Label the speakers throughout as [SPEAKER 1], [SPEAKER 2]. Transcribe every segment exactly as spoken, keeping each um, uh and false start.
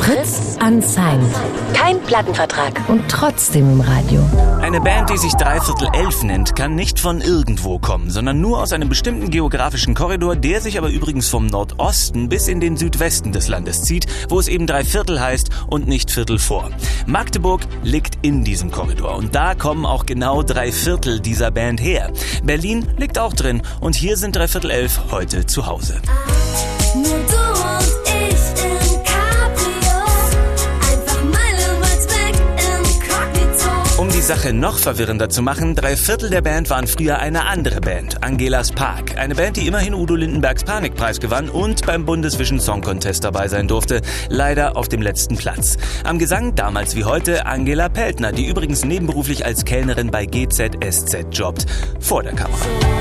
[SPEAKER 1] Fritz Unsigned.
[SPEAKER 2] Kein Plattenvertrag.
[SPEAKER 1] Und trotzdem im Radio.
[SPEAKER 3] Eine Band, die sich Dreiviertel Elf nennt, kann nicht von irgendwo kommen, sondern nur aus einem bestimmten geografischen Korridor, der sich aber übrigens vom Nordosten bis in den Südwesten des Landes zieht, wo es eben Dreiviertel heißt und nicht Viertel vor. Magdeburg liegt in diesem Korridor und da kommen auch genau drei Viertel dieser Band her. Berlin liegt auch drin und hier sind Dreiviertel Elf heute zu Hause.
[SPEAKER 4] Nur du und ich im Cabrio, einfach meilenweit weg inkognito.
[SPEAKER 3] Um die Sache noch verwirrender zu machen, drei Viertel der Band waren früher eine andere Band, Angelas Park. Eine Band, die immerhin Udo Lindenbergs Panikpreis gewann und beim Bundesvision Song Contest dabei sein durfte. Leider auf dem letzten Platz. Am Gesang damals wie heute Angela Peltner, die übrigens nebenberuflich als Kellnerin bei G Z S Z jobbt. Vor der Kamera.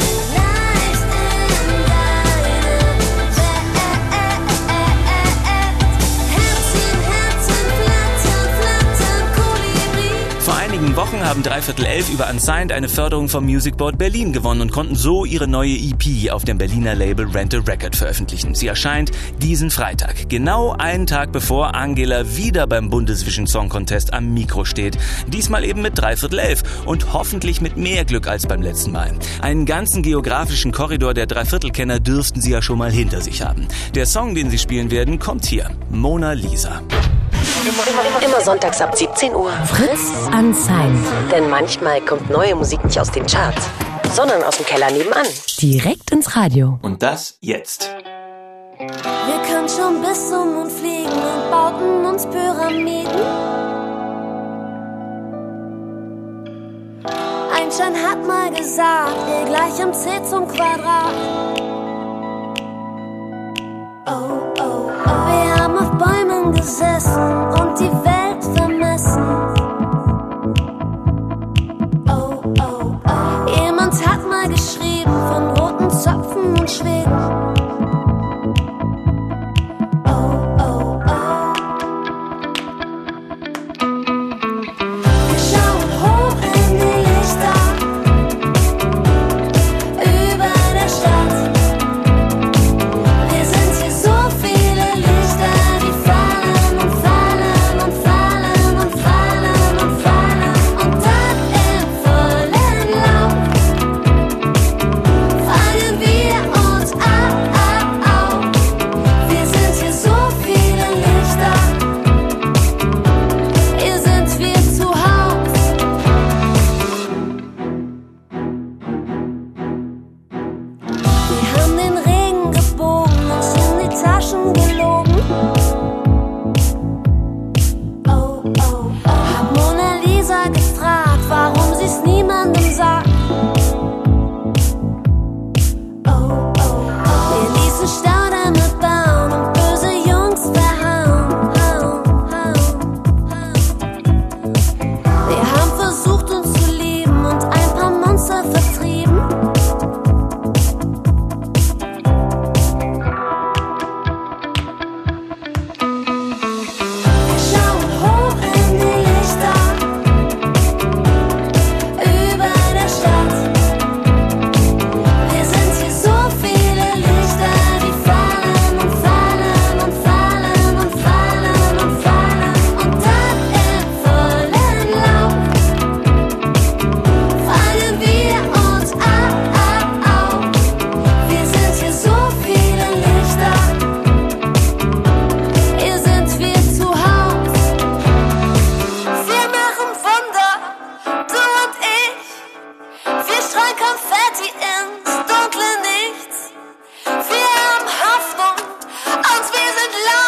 [SPEAKER 3] Wochen haben Dreiviertel Elf über Unsigned eine Förderung vom Music Board Berlin gewonnen und konnten so ihre neue E P auf dem Berliner Label Rent a Record veröffentlichen. Sie erscheint diesen Freitag, genau einen Tag bevor Angela wieder beim Bundesvision Song Contest am Mikro steht. Diesmal eben mit Dreiviertel Elf und hoffentlich mit mehr Glück als beim letzten Mal. Einen ganzen geografischen Korridor der Dreiviertelkenner dürften sie ja schon mal hinter sich haben. Der Song, den sie spielen werden, kommt hier. Mona Lisa.
[SPEAKER 2] Immer sonntags ab siebzehn Uhr.
[SPEAKER 1] Fritz Unsigned.
[SPEAKER 2] Denn manchmal kommt neue Musik nicht aus den Charts, sondern aus dem Keller nebenan.
[SPEAKER 1] Direkt ins Radio.
[SPEAKER 3] Und das jetzt.
[SPEAKER 4] Wir können schon bis zum Mond fliegen und bauten uns Pyramiden. Einstein hat mal gesagt, E gleich M C zum Quadrat. Oh, oh, oh. Wir haben auf Bäumen gesessen und die Welt vermessen. Oh, oh, oh. Jemand hat mal geschrieben von roten Zöpfen und Schweden. Oh, oh, oh. Wir schauen hoch in die Lichter über der Stadt. Wir sind hier so viele Lichter, die fallen und fallen und fallen und fallen und fallen. Und dann im vollen Lauf fangen wir uns ab, ab, auf. Wir sind hier so viele Lichter, hier sind wir zu Haus. Wir haben den Regen gebogen, uns in die Taschen gelogen. Oh, oh, oh. Hab Mona Lisa gefragt, warum sie's niemandem sagt. Oh, oh, oh. Wir ließen Staudämme bauen und böse Jungs verhauen. Hauen, hauen, hauen. Wir haben versucht, uns zu lieben und ein paar Monster vertrieben. Wir schauen hoch in die Lichter über der Stadt. Wir sind hier so viele Lichter, die fallen und fallen und fallen und fallen und fallen. Und dann im vollen Lauf fangen wir uns ab, ab, auf. Wir sind hier so viele Lichter, hier sind wir zu Haus. Wir machen Wunder, du und ich. Wir streuen Konfetti ins dunkle Nichts. Wir haben Hoffnung und wir sind laut.